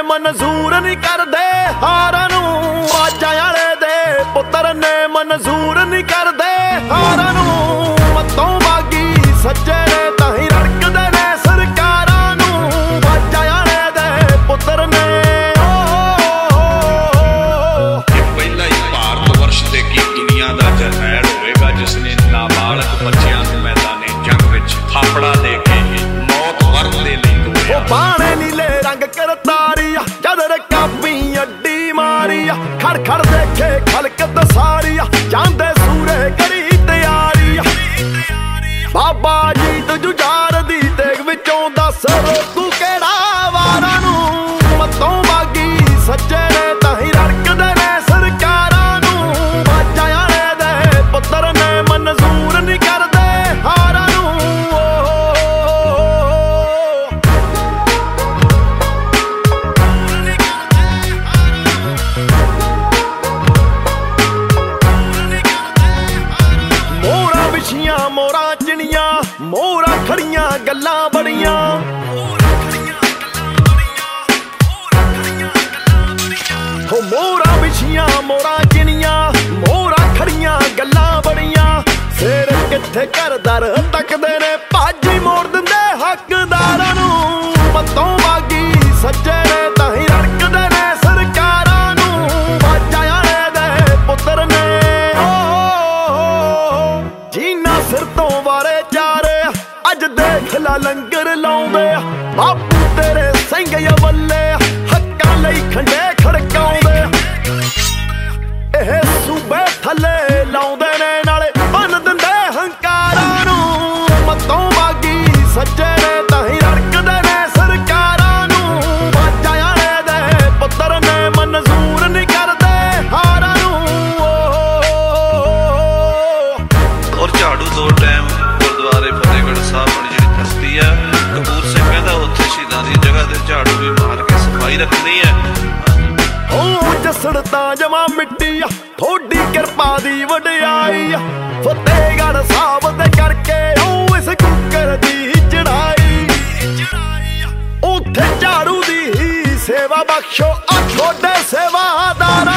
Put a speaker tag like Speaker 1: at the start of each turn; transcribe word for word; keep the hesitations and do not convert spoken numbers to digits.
Speaker 1: ਮਨਜ਼ੂਰ ਨਹੀਂ ਕਰਦੇ ਹਾਰਾਂ ਨੂੰ। ਬਾਜਾਂ ਵਾਲੇ ਦੇ ਪੁੱਤਰ ਨੇ ਮਨਜ਼ੂਰ ਨਹੀਂ ਕਰਦੇ ਹਾਰਾਂ ਨੂੰ। ਮਤੋਂ ਬਾਗੀ ਸੱਜੇ ਨੇ ਤਾਂ ਹੀ ਰੜਕਦੇ ਨੇ ਸਰਕਾਰਾਂ ਨੂੰ। ਬਾਜਾਂ ਵਾਲੇ ਦੇ ਪੁੱਤਰ ਨੇ
Speaker 2: ਪਹਿਲਾ ਹੀ ਭਾਰਤ ਵਰਸ਼ ਦੇ ਕੀ ਦੁਨੀਆ ਦਾ ਜਰਨੈਲ ਹੋਵੇਗਾ ਜਿਸਨੇ ਨਾਬਾਲਗ ਬੱਚਿਆਂ ਨੂੰ ਮੈਦਾਨੇ ਜੰਗ ਵਿੱਚ ਥਾਪੜਾ ਦੇ ਕੇ ਮੌਤ ਵਰਨ ਦੇ ਲਈ ਤੋਰਿਆ।
Speaker 1: ਬਾਣੇ ਨੀਲੇ ਰੰਗ ਕਰਤਾਰੀ ਆ ਜਦ ਰਕਾਬੀ ਅੱਡੀ ਮਾਰੀ ਆ। ਖੜ ਖੜ ਦੇਖੇ ਖਲਕ ਦਸਾਰੀ ਆ ਜਾਂਦੇ ਸੂਰੇ ਕਰੀ ਤਿਆਰੀ ਆ। ਬਾਬਾ ਜੀਤ ਜੁਝਾਰ ਦੀ ਤੇਗ ਵਿੱਚੋਂ ਦੱਸ ਰੋਕੂ ਕਿਹੜਾ ਵਾਰਾਂ ਨੂੰ। ਮਤੋਂ ਬਾਗੀ ਸੱਜੇ ਨੇ ਤਾਂ ਹੀ ਰੜਕਦੇ ਨੇ ਸਰਕਾਰਾਂ ਨੂੰ। ਬਾਜਾਂ ਵਾਲੇ ਦੇ ਪੁੱਤਰ ਨੇ ਮਨਜ਼ੂਰ ਨਹੀਂ ਕਰਦੇ ਹਾਰਾਂ ਨੂੰ। ਮੋਰਾਂ ਚਿਣੀਆਂ ਮੋਰਾਂ ਖੜੀਆਂ ਗੱਲਾਂ ਬੜੀਆਂ। ਹੋ ਮੋਰਾਂ ਵਿਛੀਆਂ ਮੋਰਾਂ ਚਿਣੀਆਂ ਮੋਰਾਂ ਖੜੀਆਂ ਗੱਲਾਂ ਬੜੀਆਂ। ਫੇਰ ਕਿੱਥੇ ਘਰ ਦਰ ਤੱਕਦੇ ਨੇ ਭਾਜੀ ਮੋੜ ਦਿੰਦੇ ਹੱਕਦਾਰਾਂ ਨੂੰ। ਮਤੋਂ ਬਾਗੀ ਸੱਜੇ ਨੇ ਤਾਂ ਹੀ ਰੜਕਦੇ ਨੇ ਸਰਕਾਰਾਂ ਨੂੰ। ਬਾਜਾਂ ਵਾਲੇ ਦੇ ਪੁੱਤਰ ਨੇ ਜੀਨਾ ਸਿਰ ਤੋਂ ਵਾਰੇ ਚਾਰੇ ਅੱਜ ਦੇਖ ਲਾ ਲੰਗਰ ਲਾਉਂਦੇ। ਬਾਪੂ ਤੇਰੇ ਸਿੰਘ ਵੱਲੇ ਹੱਕਾਂ ਲਈ ਖੰਡੇ ਖੜਕਾਉਂਦੇ। ਇਹ ਸੂਬੇ ਥੱਲੇ ਲਾਉਂਦੇ ਨੇ ਨਾਲੇ ਬੰਨ ਦਿੰਦੇ ਹੰਕਾਰਾਂ ਨੂੰ। ਮਤੋਂ ਬਾਗੀ ਸੱਜੇ ਨੇ ਤਾਂ ਹੀ ਰੜਕਦੇ ਨੇ ਸਰਕਾਰਾਂ ਨੂੰ। ਬਾਜਾਂ ਵਾਲੇ ਦੇ ਪੁੱਤਰ ਨੇ ਮਨਜ਼ੂਰ ਨਹੀਂ ਕਰਦੇ ਹਾਰਾਂ ਨੂੰ।
Speaker 3: ਔਰ ਝਾੜੂ ਦੋ ਟਾਈਮ ਗੁਰਦੁਆਰੇ ਫਤਿਹਗੜ੍ਹ ਸਾਹਿਬ ਵਾਲੀ ਜਿਹੜੀ ਧਰਤੀ ਆ ਕਪੂਰ ਸਿੰਘ ਕਹਿੰਦਾ ਉੱਥੇ ਸ਼ਹੀਦਾਂ ਦੀ ਜਗ੍ਹਾ ਤੇ ਝਾੜੂ ਵੀ ਮਾਰ ਕੇ ਸਫਾਈ ਰੱਖਣੀ ਹੈ।
Speaker 1: ਓ ਜਸੜ ਤਾਂ ਜਮਾ ਮਿੱਟੀ ਆ ਥੋੜੀ ਕਿਰਪਾ ਦੀ ਵਡਿਆਈ ਆ। ਫਤਿਹਗੜ੍ਹ ਸਾਹਿਬ ਦੇ ਕਰਕੇ ਓ ਇਸ ਕੁੱਕਰ ਦੀ ਚੜਾਈ। ਉੱਥੇ ਝਾੜੂ ਦੀ ਹੀ ਸੇਵਾ ਬਖਸ਼ੋ ਆ ਛੋਟੇ ਸੇਵਾਦਾਰ